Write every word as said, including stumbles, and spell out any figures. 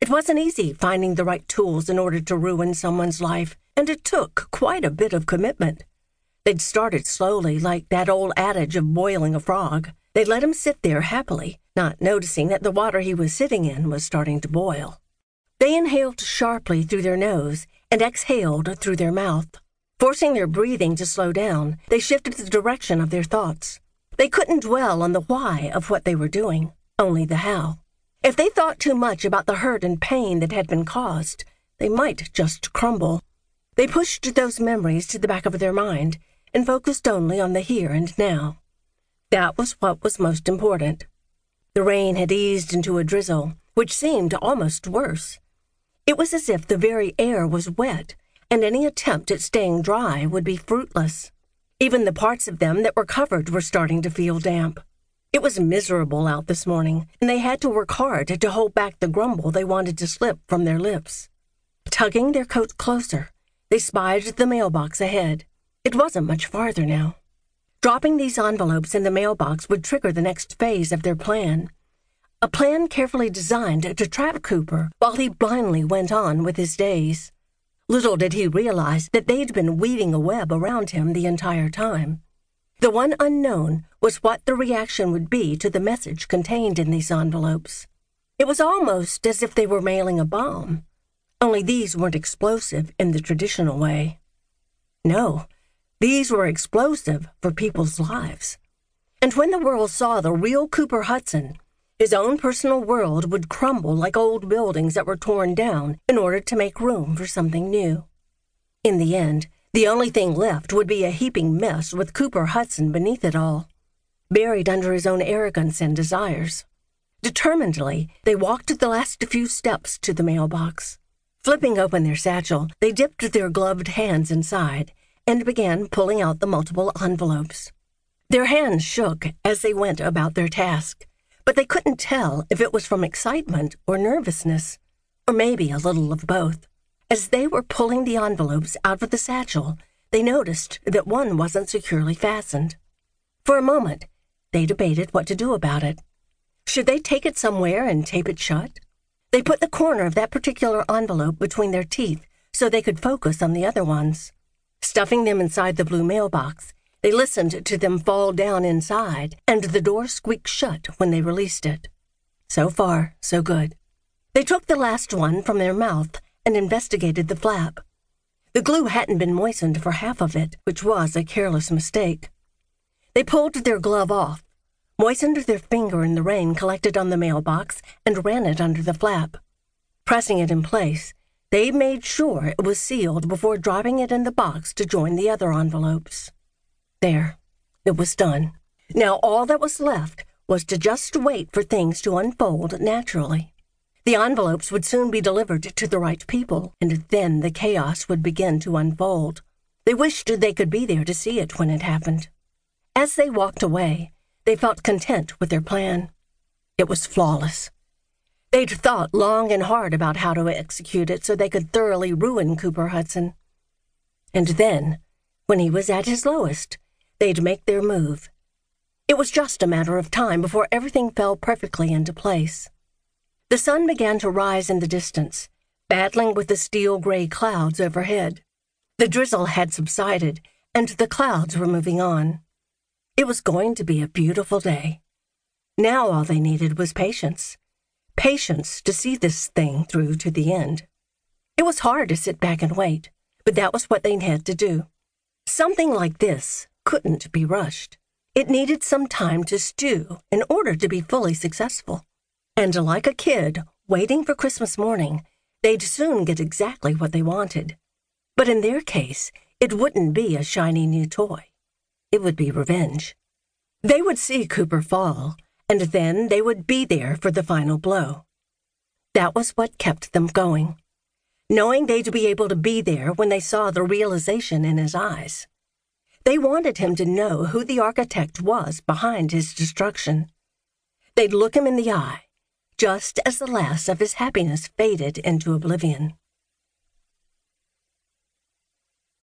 It wasn't easy finding the right tools in order to ruin someone's life, and it took quite a bit of commitment. They'd started slowly, like that old adage of boiling a frog. They let him sit there happily, not noticing that the water he was sitting in was starting to boil. They inhaled sharply through their nose and exhaled through their mouth. Forcing their breathing to slow down, they shifted the direction of their thoughts. They couldn't dwell on the why of what they were doing, only the how. If they thought too much about the hurt and pain that had been caused, they might just crumble. They pushed those memories to the back of their mind and focused only on the here and now. That was what was most important. The rain had eased into a drizzle, which seemed almost worse. It was as if the very air was wet, and any attempt at staying dry would be fruitless. Even the parts of them that were covered were starting to feel damp. It was miserable out this morning, and they had to work hard to hold back the grumble they wanted to slip from their lips. Tugging their coats closer, they spied the mailbox ahead. It wasn't much farther now. Dropping these envelopes in the mailbox would trigger the next phase of their plan. A plan carefully designed to trap Cooper while he blindly went on with his days. Little did he realize that they'd been weaving a web around him the entire time. The one unknown was what the reaction would be to the message contained in these envelopes. It was almost as if they were mailing a bomb, only these weren't explosive in the traditional way. No, these were explosive for people's lives. And when the world saw the real Cooper Hudson, his own personal world would crumble like old buildings that were torn down in order to make room for something new. In the end, the only thing left would be a heaping mess with Cooper Hudson beneath it all, buried under his own arrogance and desires. Determinedly, they walked the last few steps to the mailbox. Flipping open their satchel, they dipped their gloved hands inside and began pulling out the multiple envelopes. Their hands shook as they went about their task, but they couldn't tell if it was from excitement or nervousness, or maybe a little of both. As they were pulling the envelopes out of the satchel, they noticed that one wasn't securely fastened. For a moment, they debated what to do about it. Should they take it somewhere and tape it shut? They put the corner of that particular envelope between their teeth so they could focus on the other ones. Stuffing them inside the blue mailbox, they listened to them fall down inside, and the door squeaked shut when they released it. So far, so good. They took the last one from their mouth and investigated the flap. The glue hadn't been moistened for half of it, which was a careless mistake. They pulled their glove off, moistened their finger in the rain collected on the mailbox, and ran it under the flap. Pressing it in place, they made sure it was sealed before dropping it in the box to join the other envelopes. There, it was done. Now all that was left was to just wait for things to unfold naturally. The envelopes would soon be delivered to the right people, and then the chaos would begin to unfold. They wished they could be there to see it when it happened. As they walked away, they felt content with their plan. It was flawless. They'd thought long and hard about how to execute it so they could thoroughly ruin Cooper Hudson. And then, when he was at his lowest, they'd make their move. It was just a matter of time before everything fell perfectly into place. The sun began to rise in the distance, battling with the steel-gray clouds overhead. The drizzle had subsided, and the clouds were moving on. It was going to be a beautiful day. Now all they needed was patience. Patience to see this thing through to the end. It was hard to sit back and wait, but that was what they had to do. Something like this couldn't be rushed. It needed some time to stew in order to be fully successful. And like a kid waiting for Christmas morning, they'd soon get exactly what they wanted. But in their case, it wouldn't be a shiny new toy. It would be revenge. They would see Cooper fall, and then they would be there for the final blow. That was what kept them going, knowing they'd be able to be there when they saw the realization in his eyes. They wanted him to know who the architect was behind his destruction. They'd look him in the eye, just as the last of his happiness faded into oblivion.